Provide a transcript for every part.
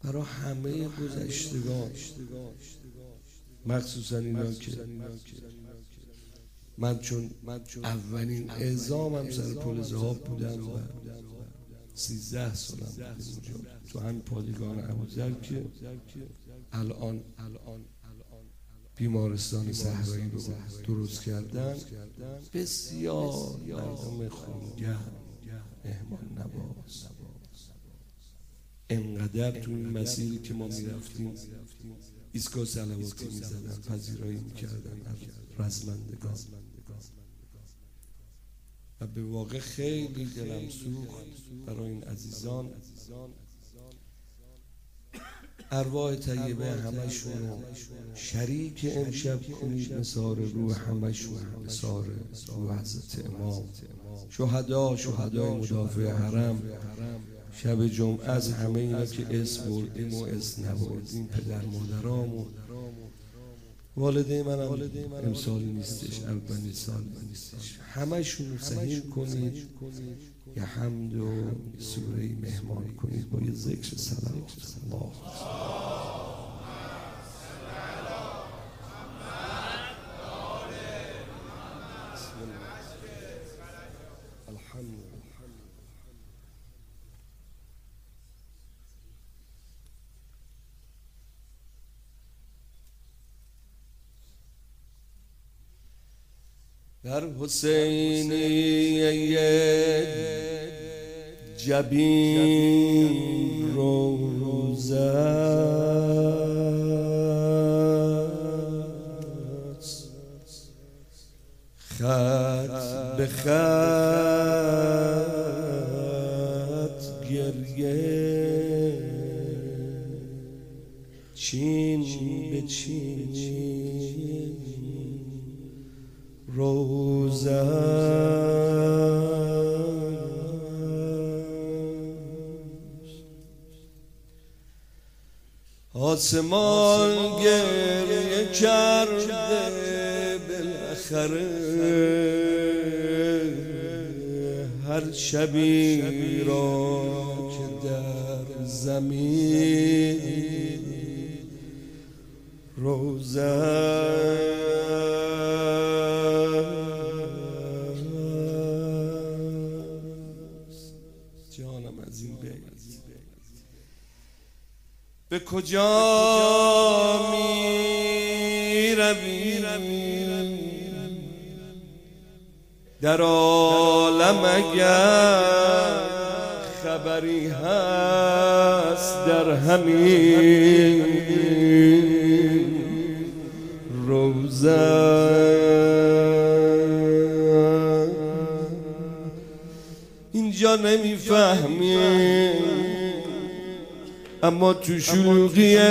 برای همه گذشتگان، مخصوصا اینا که من چون اولین اعزامم سر پل ذهاب بودم و 13 سالم بود تو همین پادگان ابوذر که الان بیمارستان صحرایی رو درست کردن. بسیار مردم خونگرم، مهمان نواز، انقدر تو این مسیری که ما میرفتیم ایستگاه صلواتی میزدن، پذیرایی میکردن از رزمندگان و به واقع خیلی دلم سوخت برای این عزیزان. ارواح طیبه همشون شریک امشب کنید نثار روح همشون، نثار روح حضرت امام، شهدای مدافع حرم. شب جمعه از همه اینا که اسم بردیم و اسم نبردیم، پدر مادرام و والده منم امسال نیستش، اولین سال نیستش، همشون رو سهیم کنید، یه حمد و سوره مهمان کنید با یه ذکر صلوات. الله در حسینی جبین روزت، خط به خط گریه، چین به چین روزت، آسمان گریه کرده بالاخره، هر شبی را که در زمین روزت، جانم از این بیت به کجا می روی در عالم، اگر خبری هست در همین روزه. اینجا نمیفهمیم اما تو شلوغی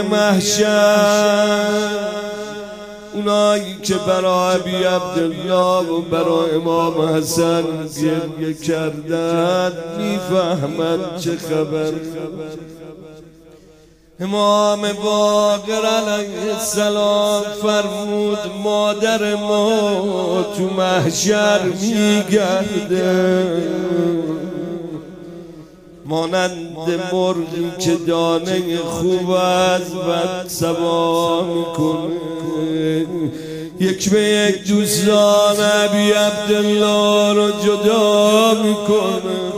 محشر اونایی که برای ابی عبدالله و برای امام حسن گریه کردن میفهمند چه خبر. امام باقر علیه السلام فرمود مادر ما تو محشر میگرده مانند مرغی که دانه خوب از بد سوا میکنه، یک به یک دوستان ابی عبدالله رو جدا میکنه،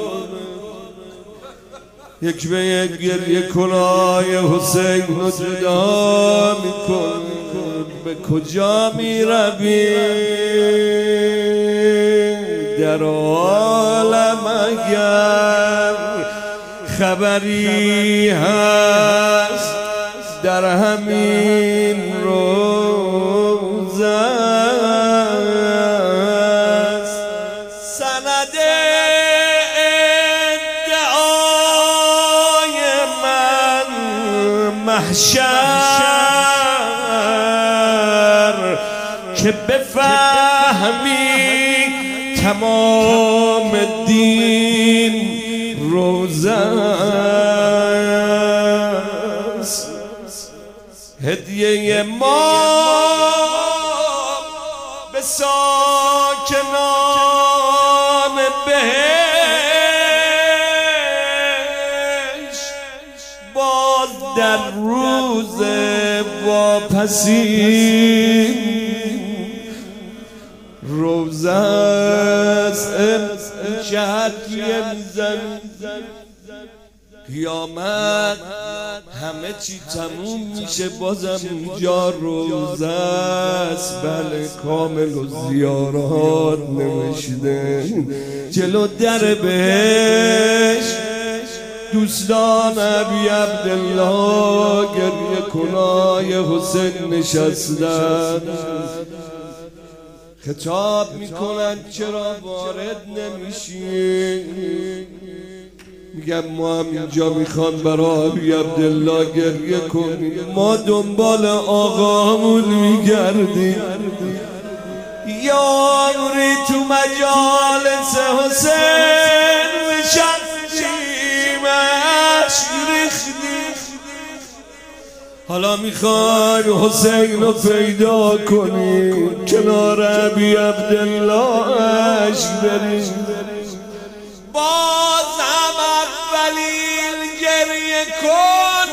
یک به یک گریه کنای حسین رو جدا میکنه. به کجا میروی در عالم، اگر خبری هست در همین روز است. سند ادعای من محشر که بفهمی تمام دین روزه است. هدیه ما به ساکنان بهشت با در روز واپسی روزه است جهت میزن قیامت همه چی تموم میشه بازم اینجا روزه است بله کامل و زیارات نوشته جلو در بهشت دوستان ابی عبدالله گریه کنای حسین نشستن خطاب میکنن چرا وارد نمیشین میگم ما هم اینجا میخوان برای ابی عبدالله گریه کنیم ما دنبال آقامون میگردیم یا عمری تو مجالس حسین نشستیم عشق ریختیم حالا میخوایم حسین رو پیدا کنیم کنار ابی عبدالله عشق بریم باز هم اولین گریه کن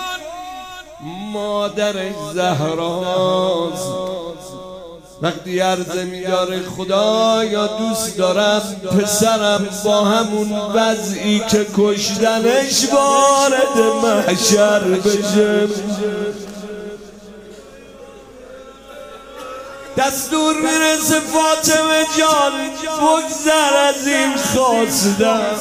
مادرش زهراست وقتی عرضه میاره خدایا دوست دارم پسرم با همون وضعی که کشتنش وارد محشر بشه دستور میرسه فاطمه جان بگذر از این خواستم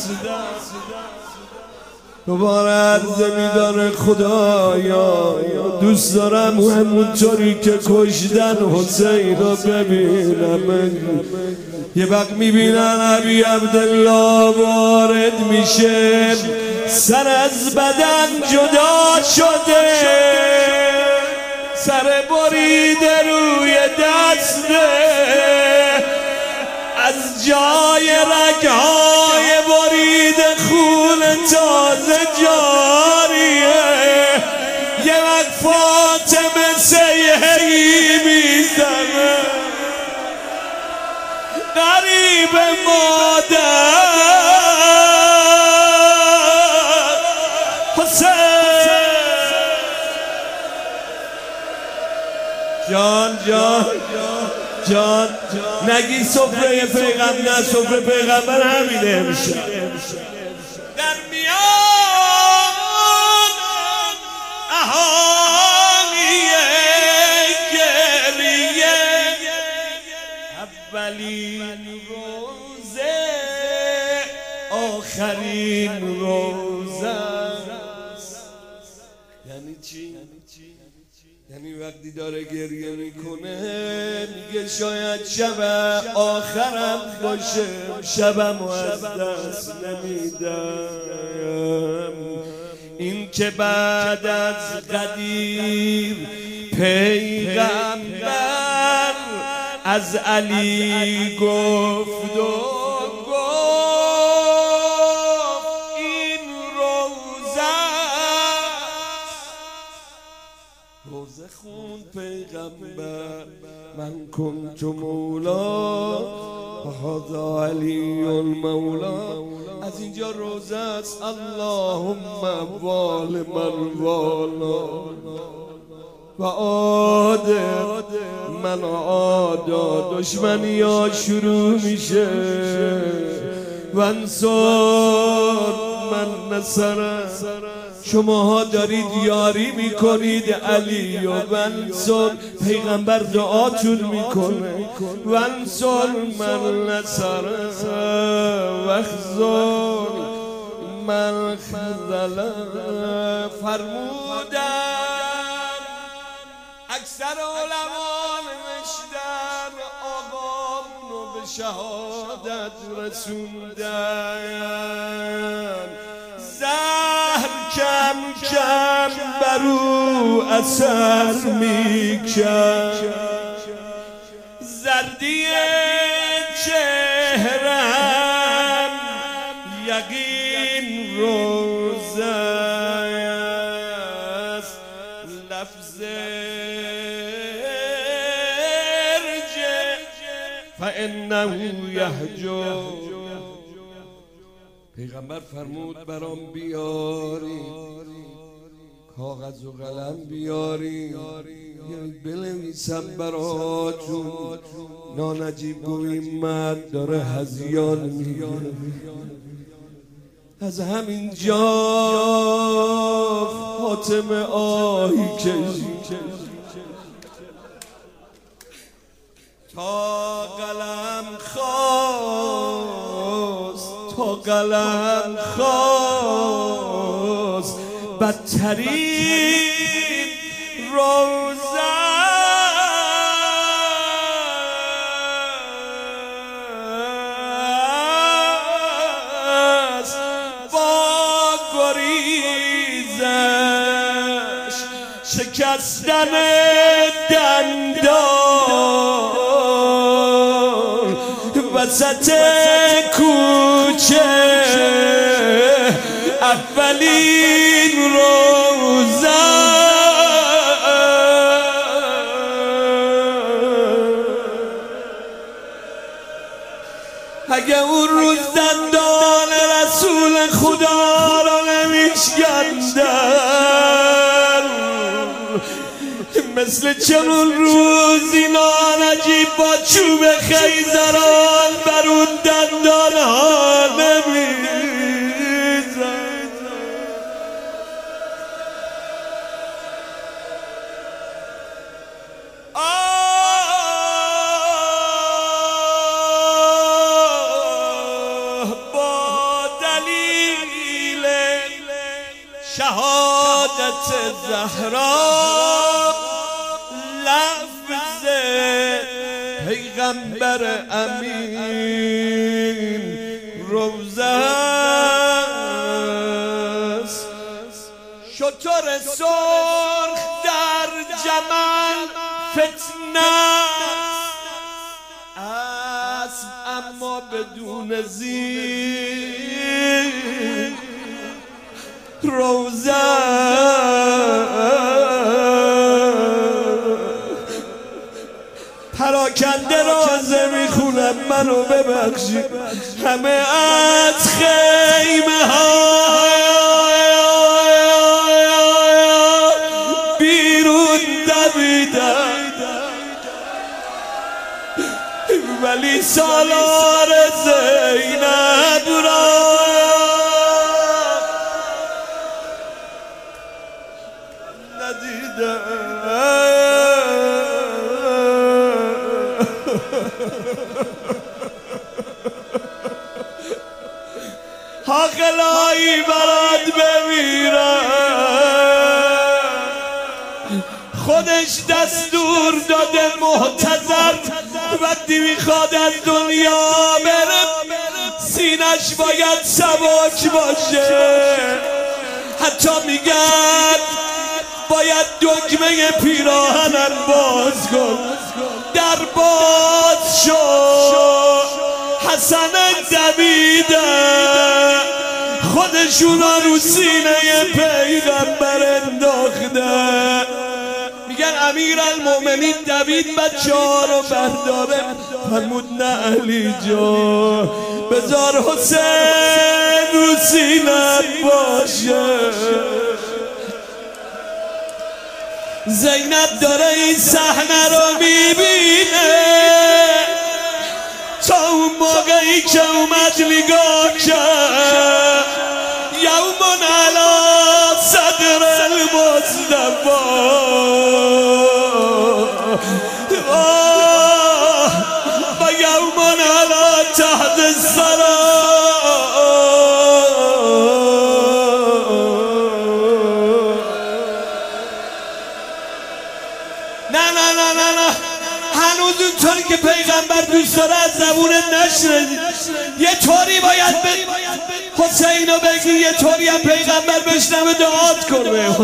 دوباره عرضه میداره خدایا دوست دارم همونطوری که کشتن حسین رو ببینم یه وقت میبینن ابی عبدالله وارد میشه سر از بدن جدا شده سر بریده روی دسته از جای رگهای بریده خون تازه جاریه یه وقت فاطمه سیحی میزنه غریب مادر حسین جان نگی سفره پیغمبر نه سفره پیغمبر همینه میشه در میان اهالی گریه اولین روزه آخرین روزه یعنی چی؟ یعنی وقتی داره گریه میکنه میگه شاید شب آخرم باشه شبم از دست نمیدم این که بعد از قدیر پیغمبر از علی گفت و روزه خون پیغمبر من کنت مولا و هذا علی المولا از اینجا روزه است اللهم وال من والا و عاد من عادا دشمنی ها شروع میشه و انصار من نصره شماها دارید یاری میکنید علی و انصار پیغمبر دعاتون میکنه و انصار من نصره و اخزار من خذله فرمودن اکثر علما نوشتن آقامونو به شهادت رسوندن زهر کم کم برو اثر میکرد زردی چهرم یقین روزه است لفظ ارجع فانه یهجر پیغمبر فرمود برام بیاری کاغذ و قلم بیاری بنویسم براتون. نانجیب گوی مرد داره هذیان میگه. از همین جا فاطمه آهی کشید تا قلم خواست بدترین روزه است با گریزش شکستن دندان وسط کوچه اولین روزه. اگه اون روز دندان رسول خدا رو نمیشکندن، مثل چنون روزی نانجیب با چوب خیزران بر اون دندان ها نمیزن. با دلیل شهادت زهرا لفظ پیغمبر امین روزه است. شتر سرخ در جمل فتنه است اما بدون زیر روزه. پراکنده رازه میخونم منو ببخشید. همه از خیمه ها بیرون دویدن، ولی سالار زینب را ندیدن. حاقلایی برات بمیرن، خودش دستور داده محتضر وقتی میخواد از دنیا بره سینش باید سبک باشه. حتی میگن باید دکمه پیراهنم باز کن. در باز شد حسن دویده خودشونا رو سینه پیغمبر انداخته. میگن امیر المؤمنین دوید بچه ها رو برداره، فرمود نه علی جان بذار حسین رو سینه باشه. زینب داره این صحنه رو میبینه. تا اون موقعی که اومد نگاه کرد یومن علی صدر المصطفی و یومن علی تحت الثرى. نه هنوز اونطوری که پیغمبر دوست داره از زبونت نشنید. یه طوری باید حسینو بگی، یه طوری هم پیغمبر بشنوه دعات کنه.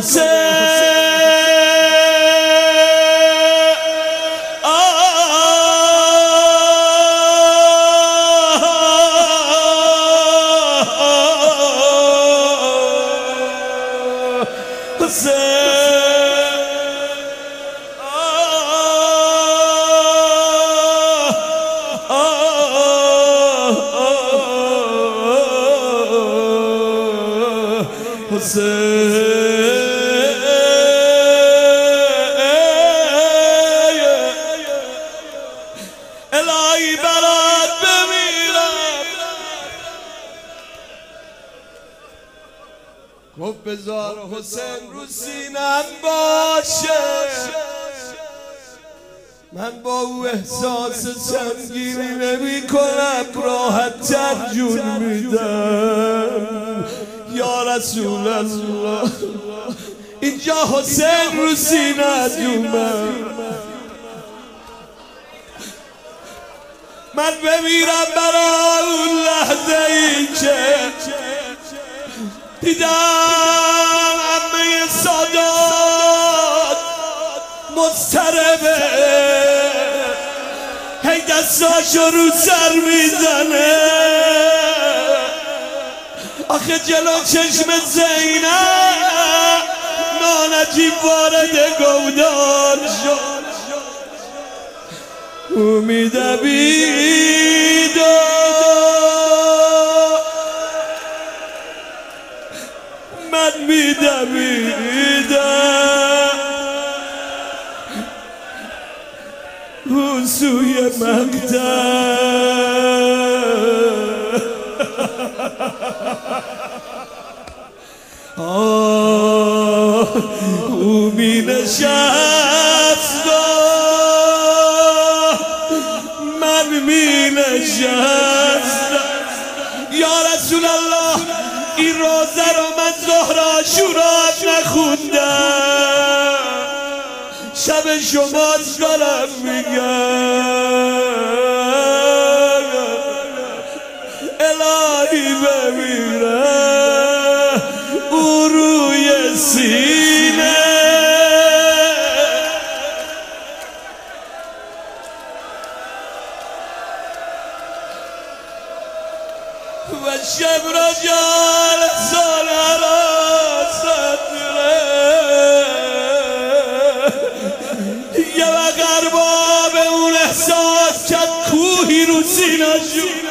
حسین گفت بذار حسین رو سینم باشه، من با او احساس سنگینی نمی کنم، راحت تر جون میدم. یا رسول الله اینجا حسین رو سینت اومد، من بمیرم برای اون لحظه ای که دیدم عمه سادات مضطربه، هی دستاشو رو سر میزنه. آخه جلو چشم زینب نانجیب وارد گودال شد، او میدوید من میدویدم اون سوی مقتل. او می نشست من می نشستم. یا رسول الله این روزه رو من ظهر عاشورا نخوندم، شب شماست دارم میگم الهی بمیره او روی سینه و شب را جال ساله را صدره یه وقت ارباب اون احساس کرد کوهی رو سینه شد.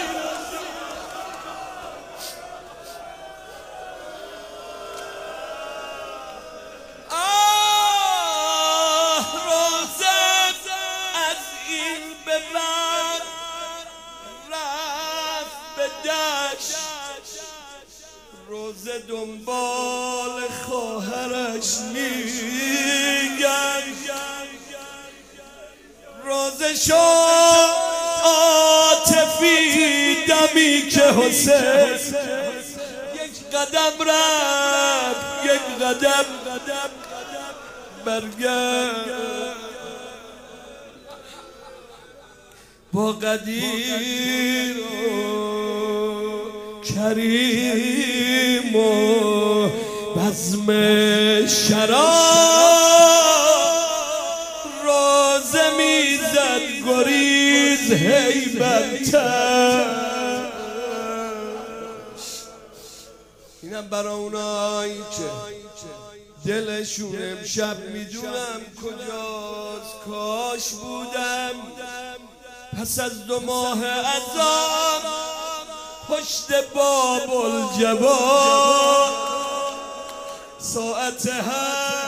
روزه دنبال خواهرش میگن، روزه شد عاطفی دمی که حسین یک قدم رفت، یک قدم برگشت. با قدیر کریم و بزم شراب روزه میزد گریز هیبتش. اینم برای اونایی که دلشون امشب میدونم کجاست، کاش بودم پس از 2 ماه عذاب پشت باب الجبال ساعت 7